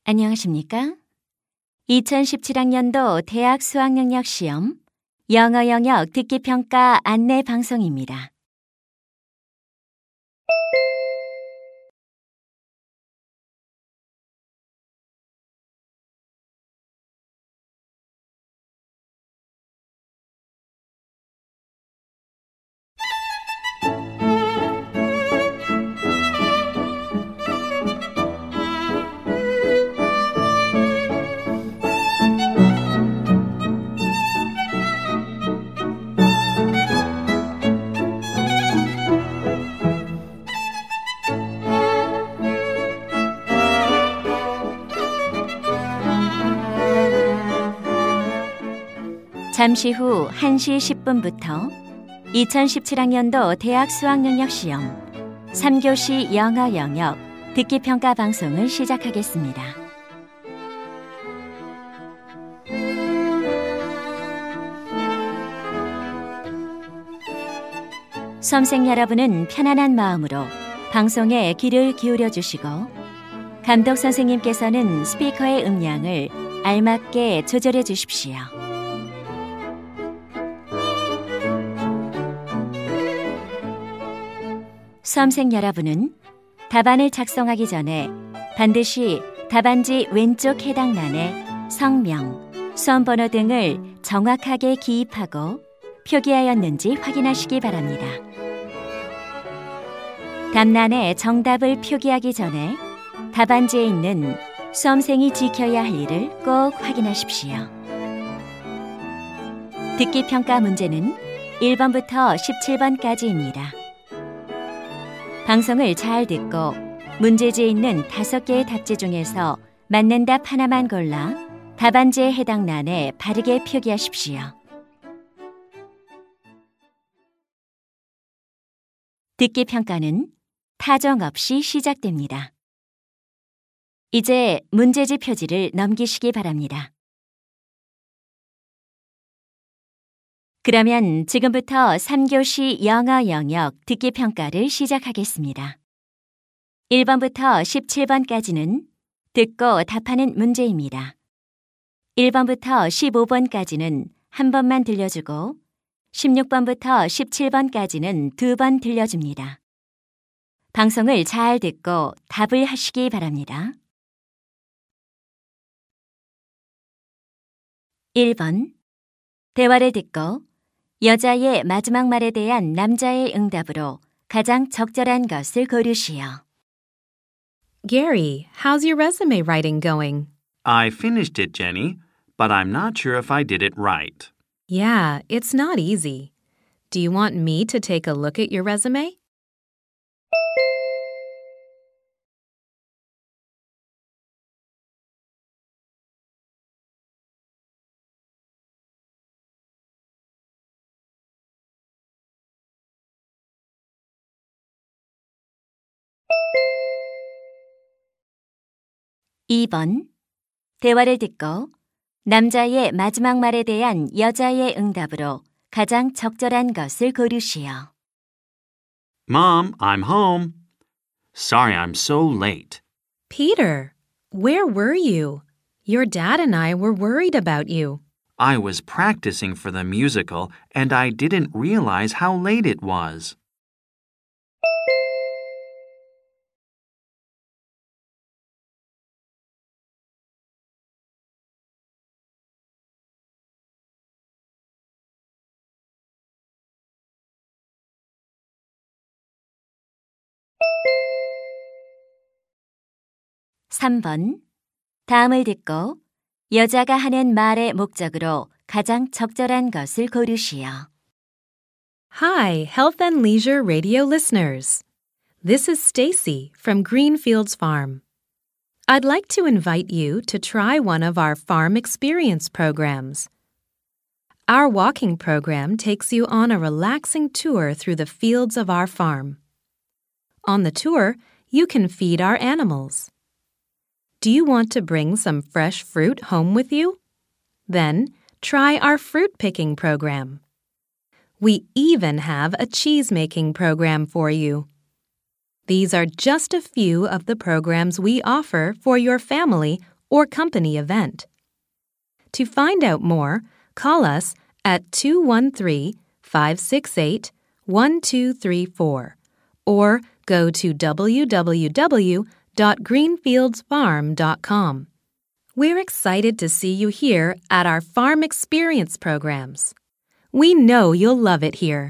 안녕하십니까? 2017학년도 대학 수학능력 시험 영어 영역 듣기 평가 안내 방송입니다. 잠시 후 1시 10분부터 2017학년도 대학 수학능력 시험 3교시 영어 영역 듣기 평가 방송을 시작하겠습니다. 수험생 여러분은 편안한 마음으로 방송에 귀를 기울여 주시고 감독 선생님께서는 스피커의 음량을 알맞게 조절해 주십시오. 수험생 여러분은 답안을 작성하기 전에 반드시 답안지 왼쪽 해당란에 성명, 수험번호 등을 정확하게 기입하고 표기하였는지 확인하시기 바랍니다. 답란에 정답을 표기하기 전에 답안지에 있는 수험생이 지켜야 할 일을 꼭 확인하십시오. 듣기 평가 문제는 1번부터 17번까지입니다. 방송을 잘 듣고 문제지에 있는 5개의 답지 중에서 맞는 답 하나만 골라 답안지에 해당 란에 바르게 표기하십시오. 듣기 평가는 타정 없이 시작됩니다. 이제 문제지 표지를 넘기시기 바랍니다. 그러면 지금부터 3교시 영어 영역 듣기 평가를 시작하겠습니다. 1번부터 17번까지는 듣고 답하는 문제입니다. 1번부터 15번까지는 한 번만 들려주고 16번부터 17번까지는 2번 들려줍니다. 방송을 잘 듣고 답을 하시기 바랍니다. 1번 대화를 듣고 여자의 마지막 말에 대한 남자의 응답으로 가장 적절한 것을 고르시오. Gary, how's your resume writing going? I finished it, Jenny, but I'm not sure if I did it right. Yeah, it's not easy. Do you want me to take a look at your resume? (2번) 대화를 듣고 남자의 마지막 말에 대한 여자의 응답으로 가장 적절한 것을 고르시오. Mom, I'm home. Sorry I'm so late. Peter, where were you? Your dad and I were worried about you. I was practicing for the musical and I didn't realize how late it was. (3번) 다음을 듣고 여자가 하는 말의 목적으로 가장 적절한 것을 고르시오. Hi, Health and Leisure Radio listeners. This is Stacy from Greenfields Farm. I'd like to invite you to try one of our farm experience programs. Our walking program takes you on a relaxing tour through the fields of our farm. On the tour, you can feed our animals. Do you want to bring some fresh fruit home with you? Then, try our fruit picking program. We even have a cheese-making program for you. These are just a few of the programs we offer for your family or company event. To find out more, call us at 213-568-1234 or go to www.greenfieldsfarm.com. We're excited to see you here at our Farm Experience programs. We know you'll love it here.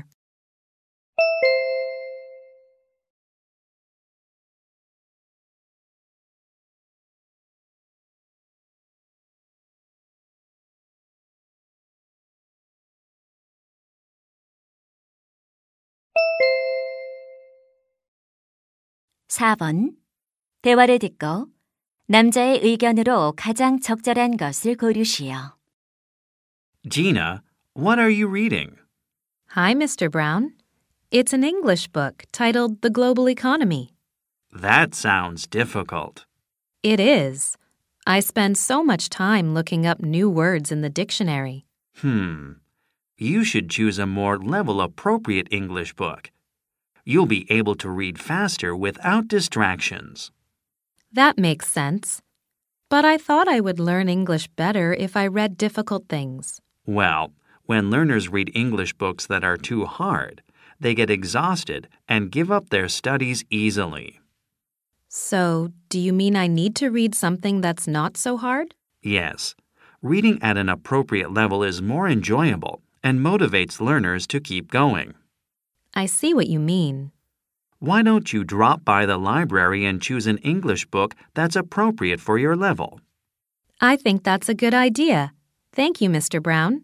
(4번) 대화를 듣고 남자의 의견으로 가장 적절한 것을 고르시오. Gina, what are you reading? Hi, Mr. Brown. It's an English book titled The Global Economy. That sounds difficult. It is. I spend so much time looking up new words in the dictionary. You should choose a more level-appropriate English book. You'll be able to read faster without distractions. That makes sense. But I thought I would learn English better if I read difficult things. Well, when learners read English books that are too hard, they get exhausted and give up their studies easily. So, do you mean I need to read something that's not so hard? Yes, reading at an appropriate level is more enjoyable and motivates learners to keep going. I see what you mean. Why don't you drop by the library and choose an English book that's appropriate for your level? I think that's a good idea. Thank you, Mr. Brown.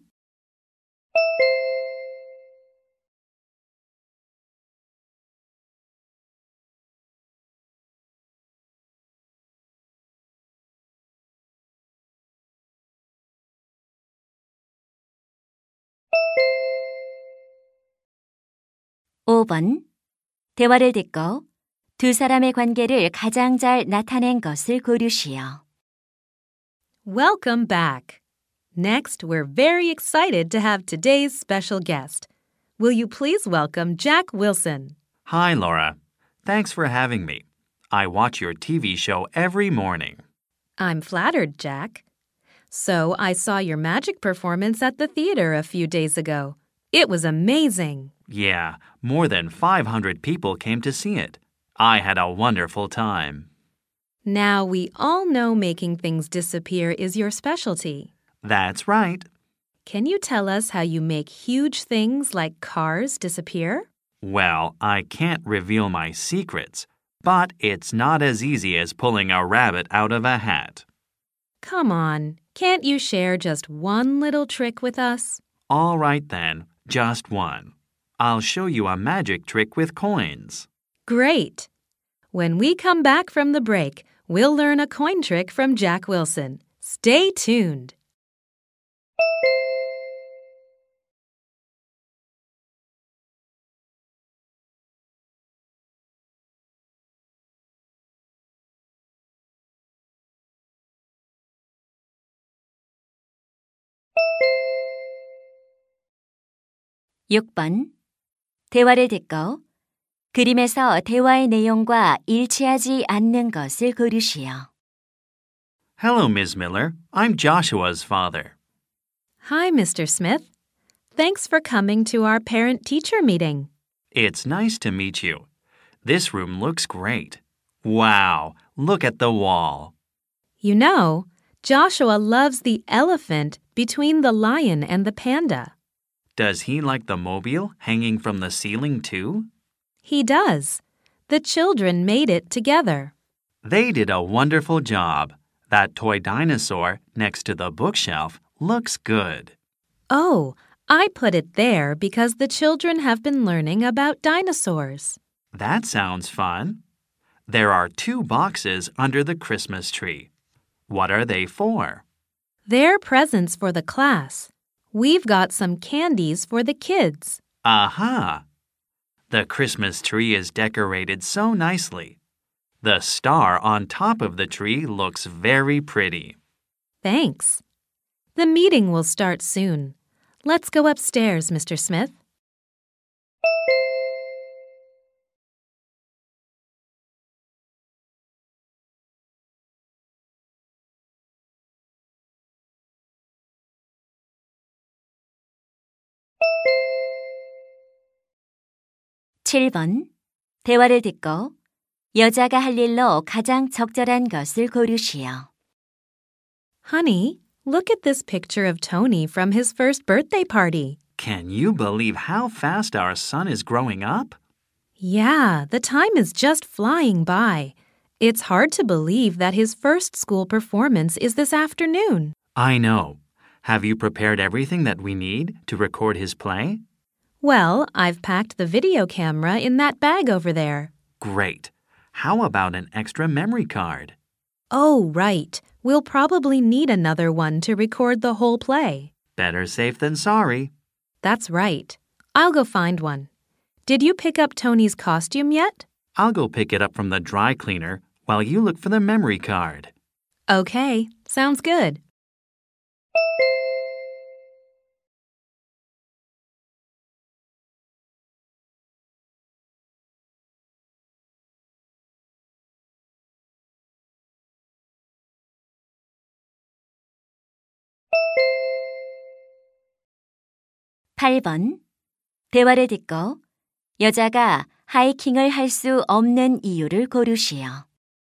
(5번) 대화를 듣고 두 사람의 관계를 가장 잘 나타낸 것을 고르시오. Welcome back. Next, we're very excited to have today's special guest. Will you please welcome Jack Wilson? Hi, Laura. Thanks for having me. I watch your TV show every morning. I'm flattered, Jack. So, I saw your magic performance at the theater a few days ago. It was amazing. Yeah, more than 500 people came to see it. I had a wonderful time. Now, we all know making things disappear is your specialty. That's right. Can you tell us how you make huge things like cars disappear? Well, I can't reveal my secrets, but it's not as easy as pulling a rabbit out of a hat. Come on, can't you share just one little trick with us? All right then, just one. I'll show you a magic trick with coins. Great! When we come back from the break, we'll learn a coin trick from Jack Wilson. Stay tuned. (6번) 대화를 듣고 그림에서 대화의 내용과 일치하지 않는 것을 고르시오. Hello, Ms. Miller. I'm Joshua's father. Hi, Mr. Smith. Thanks for coming to our parent-teacher meeting. It's nice to meet you. This room looks great. Wow, look at the wall. You know, Joshua loves the elephant between the lion and the panda. Does he like the mobile hanging from the ceiling too? He does. The children made it together. They did a wonderful job. That toy dinosaur next to the bookshelf looks good. Oh, I put it there because the children have been learning about dinosaurs. That sounds fun. There are 2 boxes under the Christmas tree. What are they for? They're presents for the class. We've got some candies for the kids. Aha! The Christmas tree is decorated so nicely. The star on top of the tree looks very pretty. Thanks. The meeting will start soon. Let's go upstairs, Mr. Smith. 7번. 대화를 듣고 여자가 할 일로 가장 적절한 것을 고르시오. Honey, look at this picture of Tony from his first birthday party. Can you believe how fast our son is growing up? Yeah, the time is just flying by. It's hard to believe that his first school performance is this afternoon. I know. Have you prepared everything that we need to record his play? Well, I've packed the video camera in that bag over there. Great. How about an extra memory card? Oh, right. We'll probably need another one to record the whole play. Better safe than sorry. That's right. I'll go find one. Did you pick up Tony's costume yet? I'll go pick it up from the dry cleaner while you look for the memory card. Okay, sounds good. (8번) 대화를 듣고 여자가 하이킹을 할 수 없는 이유를 고르시오.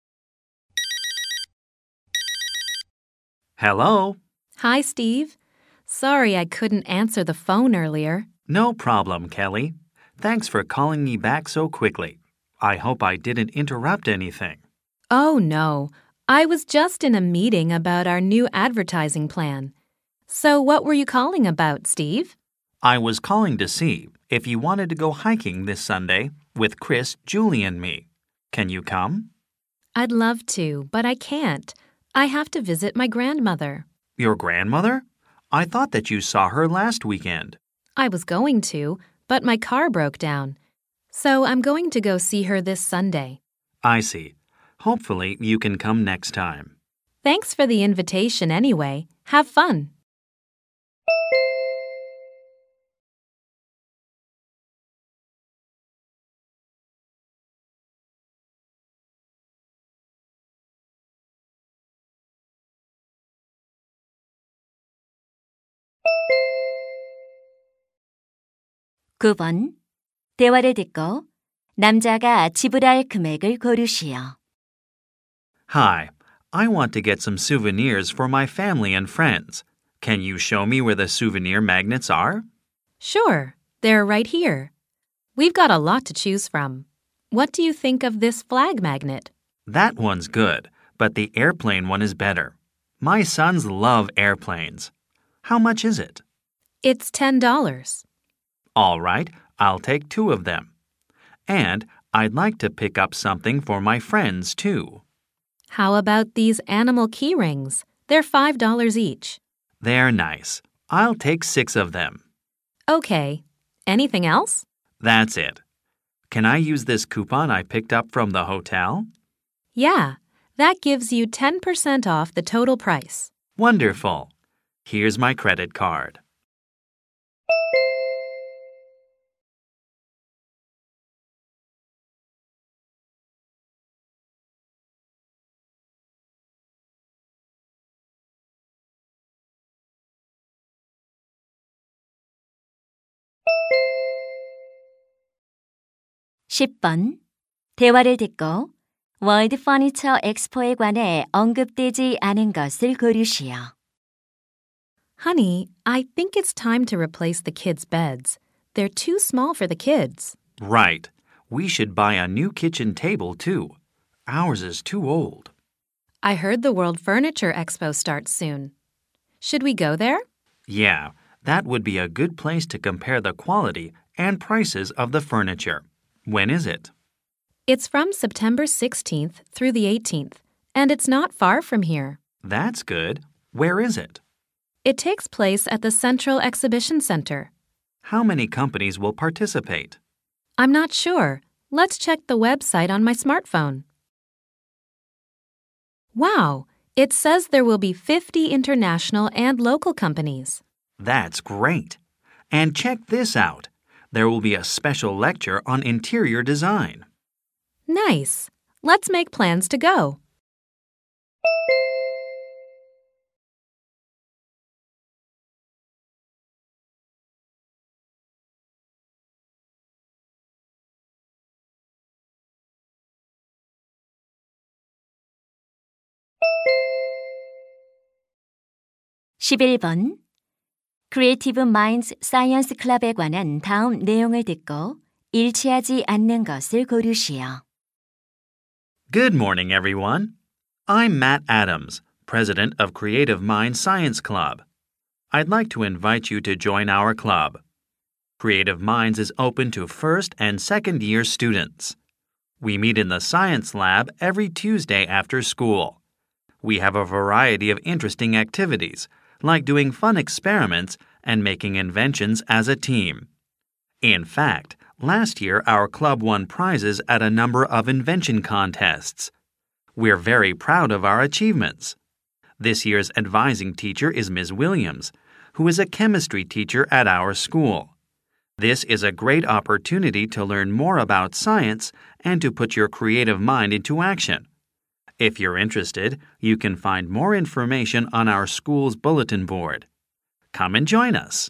Hello? Hi, Steve. Sorry I couldn't answer the phone earlier. No problem, Kelly. Thanks for calling me back so quickly. I hope I didn't interrupt anything. Oh, no. I was just in a meeting about our new advertising plan. So what were you calling about, Steve? I was calling to see if you wanted to go hiking this Sunday with Chris, Julie, and me. Can you come? I'd love to, but I can't. I have to visit my grandmother. Your grandmother? I thought that you saw her last weekend. I was going to, but my car broke down. So I'm going to go see her this Sunday. I see. Hopefully you can come next time. Thanks for the invitation anyway. Have fun. (9번) 대화를 듣고 남자가 지불할 금액을 고르시오. Hi, I want to get some souvenirs for my family and friends. Can you show me where the souvenir magnets are? Sure, they're right here. We've got a lot to choose from. What do you think of this flag magnet? That one's good, but the airplane one is better. My sons love airplanes. How much is it? It's $10. All right, I'll take 2 of them. And I'd like to pick up something for my friends, too. How about these animal key rings? They're $5 each. They're nice. I'll take 6 of them. Okay. Anything else? That's it. Can I use this coupon I picked up from the hotel? Yeah, that gives you 10% off the total price. Wonderful. Here's my credit card. (10번) 대화를 듣고 월드 퍼니처 엑스포에 관해 언급되지 않은 것을 고르시오. Honey, I think it's time to replace the kids' beds. They're too small for the kids. Right. We should buy a new kitchen table, too. Ours is too old. I heard the World Furniture Expo starts soon. Should we go there? Yeah, that would be a good place to compare the quality and prices of the furniture. When is it? It's from September 16th through the 18th, and it's not far from here. That's good. Where is it? It takes place at the Central Exhibition Center. How many companies will participate? I'm not sure. Let's check the website on my smartphone. Wow, it says there will be 50 international and local companies. That's great. And check this out. There will be a special lecture on interior design. Nice. Let's make plans to go. 11번 Creative Minds Science Club에 관한 다음 내용을 듣고 일치하지 않는 것을 고르시오. Good morning, everyone. I'm Matt Adams, president of Creative Minds Science Club. I'd like to invite you to join our club. Creative Minds is open to first and second year students. We meet in the science lab every Tuesday after school. We have a variety of interesting activities, like doing fun experiments and making inventions as a team. In fact, last year our club won prizes at a number of invention contests. We're very proud of our achievements. This year's advising teacher is Ms. Williams, who is a chemistry teacher at our school. This is a great opportunity to learn more about science and to put your creative mind into action. If you're interested, you can find more information on our school's bulletin board. Come and join us.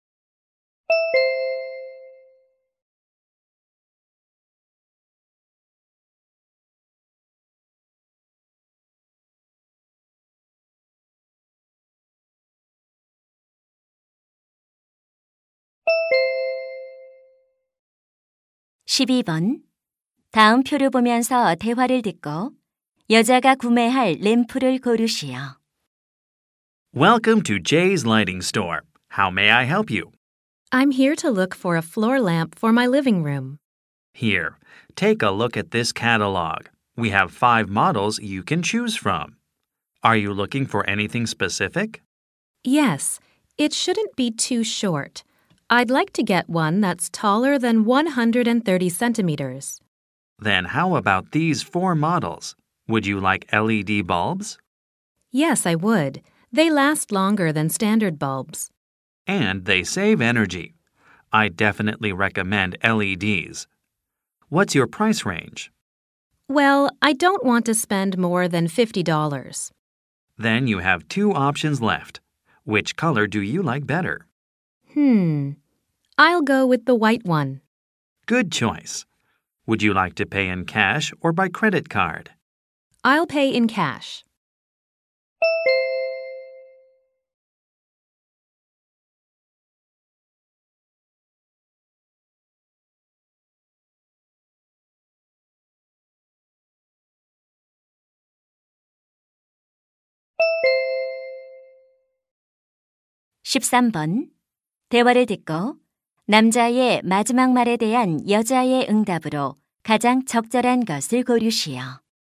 (12번) 다음 표를 보면서 대화를 듣고 여자가 구매할 램프를 고르시오. Welcome to Jay's Lighting Store. How may I help you? I'm here to look for a floor lamp for my living room. Here, take a look at this catalog. We have 5 models you can choose from. Are you looking for anything specific? Yes, it shouldn't be too short. I'd like to get one that's taller than 130 centimeters. Then how about these 4 models? Would you like LED bulbs? Yes, I would. They last longer than standard bulbs. And they save energy. I definitely recommend LEDs. What's your price range? Well, I don't want to spend more than $50. Then you have 2 options left. Which color do you like better? I'll go with the white one. Good choice. Would you like to pay in cash or by credit card? I'll pay in cash. (13번) 대화를 듣고 남자의 마지막 말에 대한 여자의 응답으로 가장 적절한 것을 고르시오.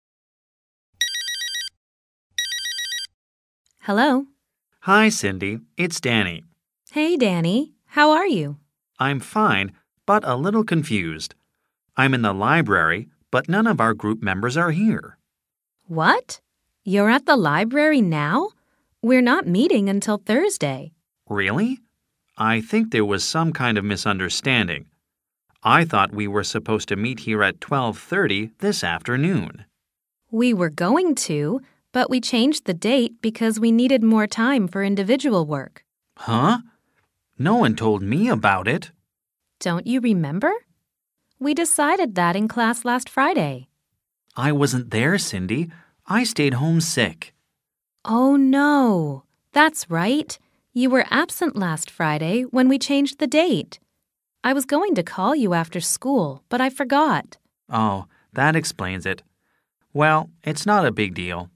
Hello. Hi, Cindy. It's Danny. Hey, Danny. How are you? I'm fine, but a little confused. I'm in the library, but none of our group members are here. What? You're at the library now? We're not meeting until Thursday. Really? I think there was some kind of misunderstanding. I thought we were supposed to meet here at 12:30 this afternoon. We were going to, but we changed the date because we needed more time for individual work. Huh? No one told me about it. Don't you remember? We decided that in class last Friday. I wasn't there, Cindy. I stayed home sick. Oh, no. That's right. You were absent last Friday when we changed the date. I was going to call you after school, but I forgot. Oh, that explains it. Well, it's not a big deal.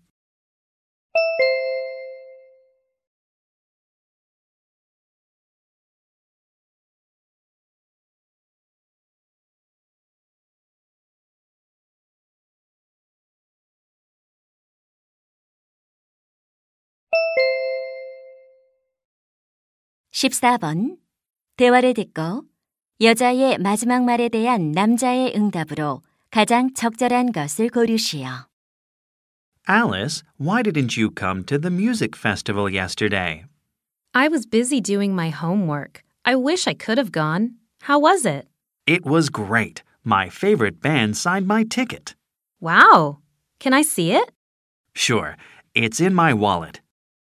(14번) 대화를 듣고 여자의 마지막 말에 대한 남자의 응답으로 가장 적절한 것을 고르시오. Alice, why didn't you come to the music festival yesterday? I was busy doing my homework. I wish I could have gone. How was it? It was great. My favorite band signed my ticket. Wow. Can I see it? Sure. It's in my wallet.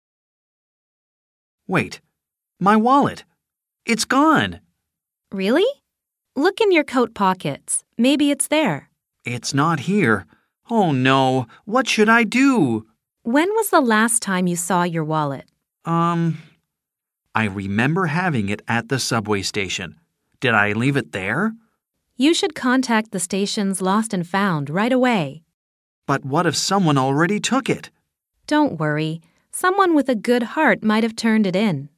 Wait. My wallet. It's gone. Really? Look in your coat pockets. Maybe it's there. It's not here. Oh no. What should I do? When was the last time you saw your wallet? I remember having it at the subway station. Did I leave it there? You should contact the station's Lost and Found right away. But what if someone already took it? Don't worry. Someone with a good heart might have turned it in.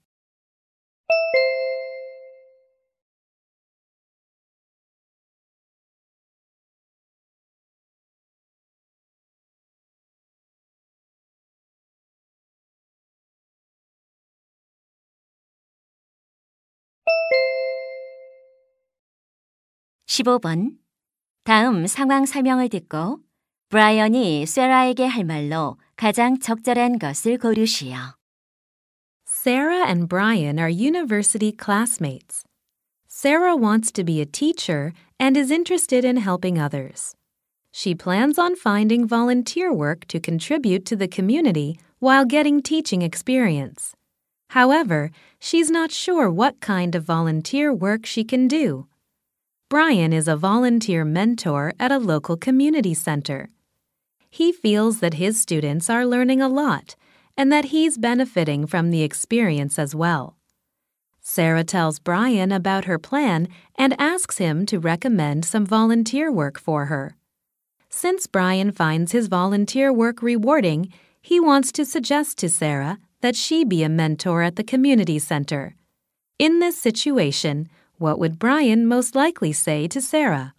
(15번) 다음 상황 설명을 듣고 브라이언이 세라에게 할 말로 가장 적절한 것을 고르시오. Sarah and Brian are university classmates. Sarah wants to be a teacher and is interested in helping others. She plans on finding volunteer work to contribute to the community while getting teaching experience. However, she's not sure what kind of volunteer work she can do. Brian is a volunteer mentor at a local community center. He feels that his students are learning a lot and that he's benefiting from the experience as well. Sarah tells Brian about her plan and asks him to recommend some volunteer work for her. Since Brian finds his volunteer work rewarding, he wants to suggest to Sarah that she be a mentor at the community center. In this situation, what would Brian most likely say to Sarah?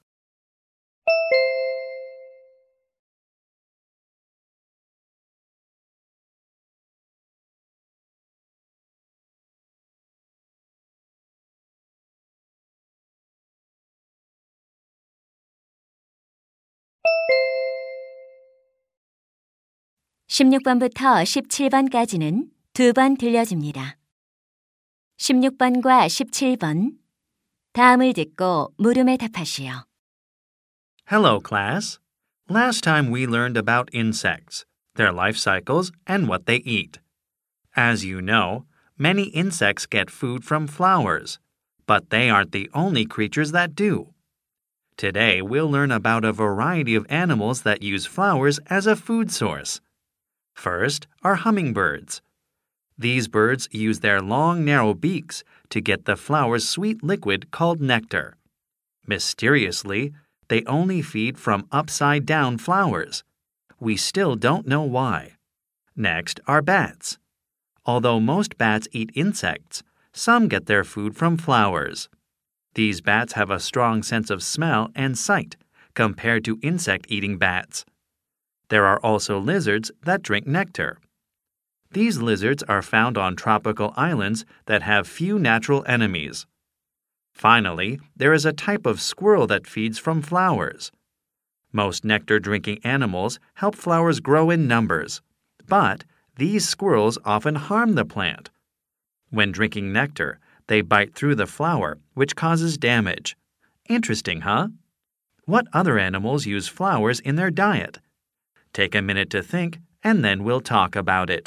(16번부터 17번까지는 2번 들려줍니다. 16번과 17번 다음을 듣고 물음에 답하시오. Hello, class. Last time we learned about insects, their life cycles, and what they eat. As you know, many insects get food from flowers, but they aren't the only creatures that do. Today, we'll learn about a variety of animals that use flowers as a food source. First are hummingbirds. These birds use their long, narrow beaks to get the flower's sweet liquid called nectar. Mysteriously, they only feed from upside-down flowers. We still don't know why. Next are bats. Although most bats eat insects, some get their food from flowers. These bats have a strong sense of smell and sight compared to insect-eating bats. There are also lizards that drink nectar. These lizards are found on tropical islands that have few natural enemies. Finally, there is a type of squirrel that feeds from flowers. Most nectar-drinking animals help flowers grow in numbers, but these squirrels often harm the plant. When drinking nectar, they bite through the flower, which causes damage. Interesting, huh? What other animals use flowers in their diet? Take a minute to think, and then we'll talk about it.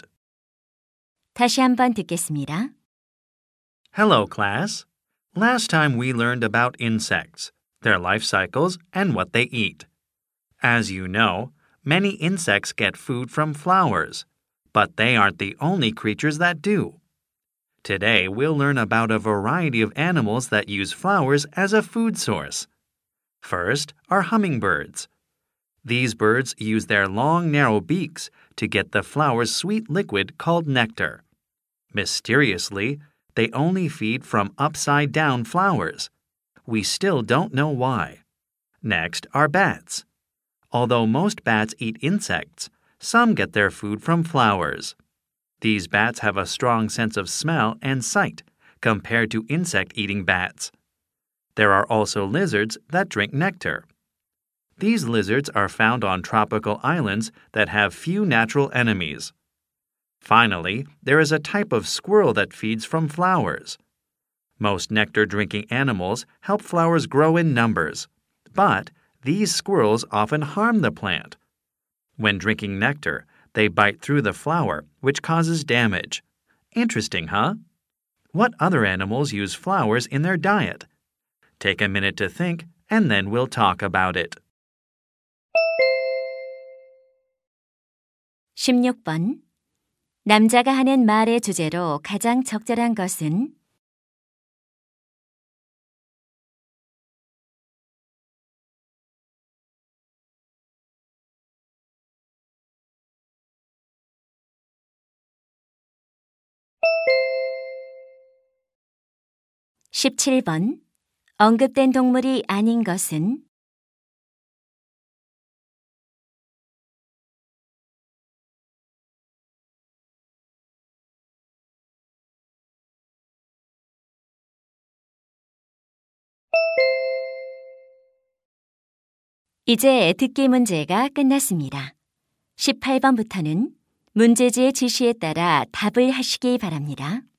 다시 한번 듣겠습니다. Hello, class. Last time we learned about insects, their life cycles, and what they eat. As you know, many insects get food from flowers, but they aren't the only creatures that do. Today, we'll learn about a variety of animals that use flowers as a food source. First are hummingbirds. These birds use their long, narrow beaks to get the flower's sweet liquid called nectar. Mysteriously, they only feed from upside-down flowers. We still don't know why. Next are bats. Although most bats eat insects, some get their food from flowers. These bats have a strong sense of smell and sight compared to insect-eating bats. There are also lizards that drink nectar. These lizards are found on tropical islands that have few natural enemies. Finally, there is a type of squirrel that feeds from flowers. Most nectar-drinking animals help flowers grow in numbers, but these squirrels often harm the plant. When drinking nectar, they bite through the flower, which causes damage. Interesting, huh? What other animals use flowers in their diet? Take a minute to think, and then we'll talk about it. 16번 남자가 하는 말의 주제로 가장 적절한 것은 17번. 언급된 동물이 아닌 것은 이제 듣기 문제가 끝났습니다. 18번부터는 문제지의 지시에 따라 답을 하시기 바랍니다.